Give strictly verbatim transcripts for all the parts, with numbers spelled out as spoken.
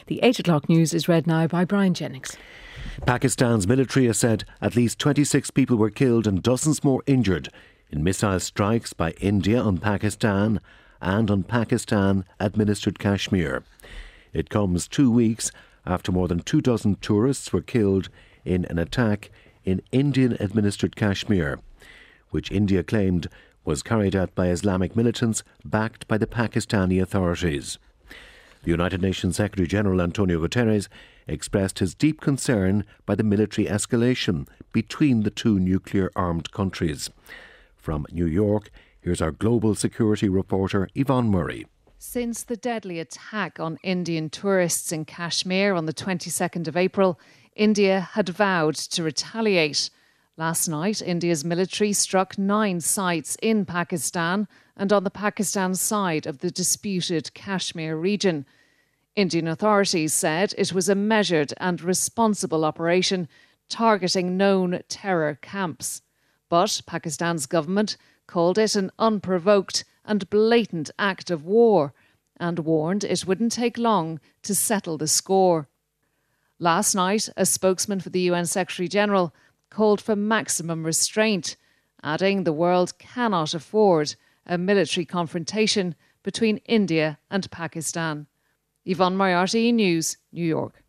The eight o'clock news is read now by Brian Jennings. Pakistan's military has said at least twenty-six people were killed and dozens more injured in missile strikes by India on Pakistan and on Pakistan-administered Kashmir. It comes two weeks after more than two dozen tourists were killed in an attack in Indian-administered Kashmir, which India claimed was carried out by Islamic militants backed by the Pakistani authorities. The United Nations Secretary-General Antonio Guterres expressed his deep concern by the military escalation between the two nuclear-armed countries. From New York, here's our global security reporter Yvonne Murray. Since the deadly attack on Indian tourists in Kashmir on the twenty-second of April, India had vowed to retaliate. Last night, India's military struck nine sites in Pakistan and on the Pakistan side of the disputed Kashmir region. Indian authorities said it was a measured and responsible operation targeting known terror camps. But Pakistan's government called it an unprovoked and blatant act of war and warned it wouldn't take long to settle the score. Last night, a spokesman for the U N Secretary-General called for maximum restraint, adding the world cannot afford a military confrontation between India and Pakistan. Yvonne Moriarty, News, New York.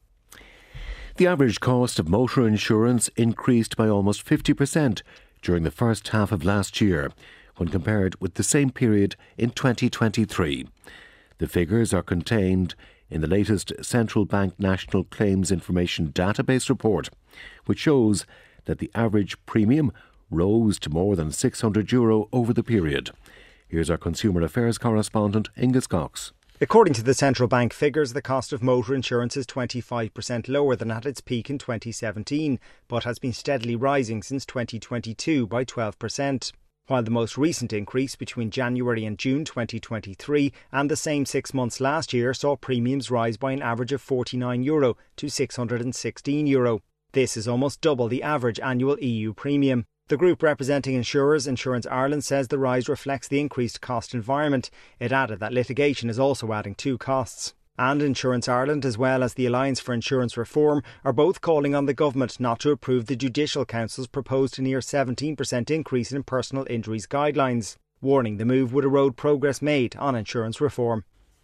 The average cost of motor insurance increased by almost fifty percent during the first half of last year when compared with the same period in twenty twenty-three. The figures are contained in the latest Central Bank National Claims Information Database report, which shows that the average premium rose to more than six hundred euro over the period. Here's our Consumer Affairs correspondent, Ingus Cox. According to the central bank figures, the cost of motor insurance is twenty-five percent lower than at its peak in twenty seventeen, but has been steadily rising since twenty twenty-two by twelve percent. While the most recent increase between January and June twenty twenty-three and the same six months last year saw premiums rise by an average of forty-nine euro to six hundred sixteen euro. This is almost double the average annual E U premium. The group representing insurers, Insurance Ireland, says the rise reflects the increased cost environment. It added that litigation is also adding to costs. And Insurance Ireland, as well as the Alliance for Insurance Reform, are both calling on the government not to approve the Judicial Council's proposed near seventeen percent increase in personal injuries guidelines, warning the move would erode progress made on insurance reform.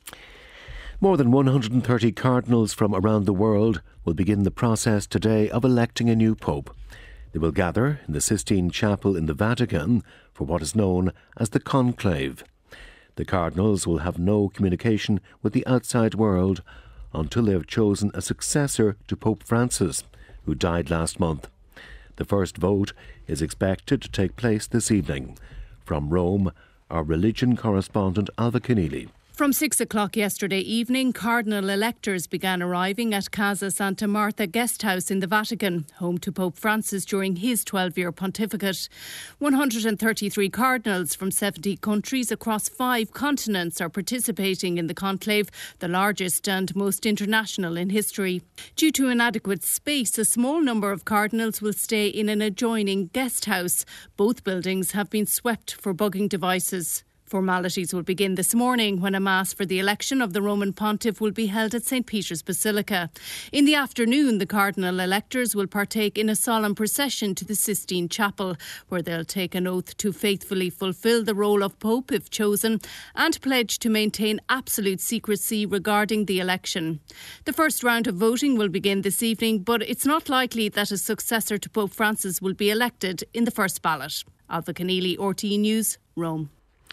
More than one hundred thirty cardinals from around the world will begin the process today of electing a new pope. They will gather in the Sistine Chapel in the Vatican for what is known as the conclave. The cardinals will have no communication with the outside world until they have chosen a successor to Pope Francis, who died last month. The first vote is expected to take place this evening. From Rome, our religion correspondent Alva Keneally. From six o'clock yesterday evening, cardinal electors began arriving at Casa Santa Marta guest house in the Vatican, home to Pope Francis during his twelve-year pontificate. one hundred thirty-three cardinals from seventy countries across five continents are participating in the conclave, the largest and most international in history. Due to inadequate space, a small number of cardinals will stay in an adjoining guest house. Both buildings have been swept for bugging devices. Formalities will begin this morning when a Mass for the election of the Roman Pontiff will be held at Saint Peter's Basilica. In the afternoon, the cardinal electors will partake in a solemn procession to the Sistine Chapel, where they'll take an oath to faithfully fulfil the role of Pope if chosen and pledge to maintain absolute secrecy regarding the election. The first round of voting will begin this evening, but it's not likely that a successor to Pope Francis will be elected in the first ballot. Alva Keneally, R T E News, Rome.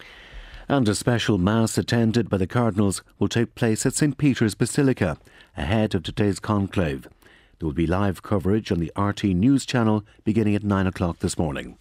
And a special Mass attended by the cardinals will take place at Saint Peter's Basilica ahead of today's conclave. There will be live coverage on the R T News channel beginning at nine o'clock this morning.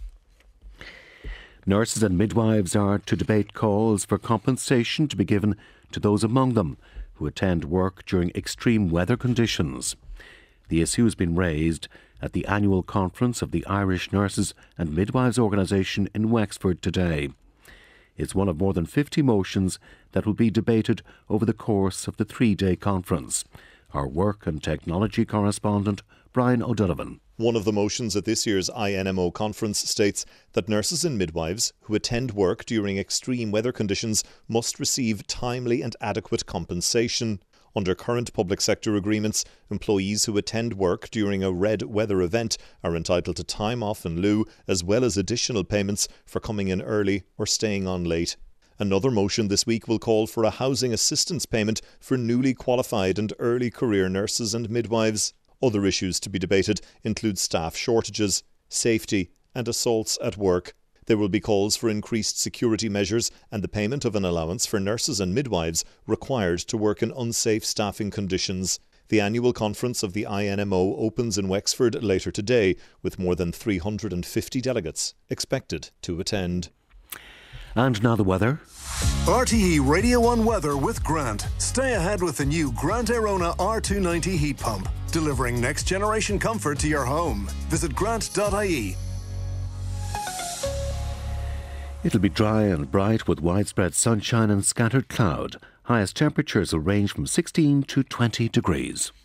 Nurses and midwives are to debate calls for compensation to be given to those among them who attend work during extreme weather conditions. The issue has been raised at the annual conference of the Irish Nurses and Midwives Organisation in Wexford today. It's one of more than fifty motions that will be debated over the course of the three-day conference. Our work and technology correspondent, Brian O'Donovan. One of the motions at this year's I N M O conference states that nurses and midwives who attend work during extreme weather conditions must receive timely and adequate compensation. Under current public sector agreements, employees who attend work during a red weather event are entitled to time off in lieu, as well as additional payments for coming in early or staying on late. Another motion this week will call for a housing assistance payment for newly qualified and early career nurses and midwives. Other issues to be debated include staff shortages, safety and assaults at work. There will be calls for increased security measures and the payment of an allowance for nurses and midwives required to work in unsafe staffing conditions. The annual conference of the I N M O opens in Wexford later today, with more than three hundred fifty delegates expected to attend. And now the weather. R T E Radio one weather with Grant. Stay ahead with the new Grant Airona R two ninety heat pump, delivering next generation comfort to your home. Visit grant dot I E. It'll be dry and bright with widespread sunshine and scattered cloud. Highest temperatures will range from sixteen to twenty degrees.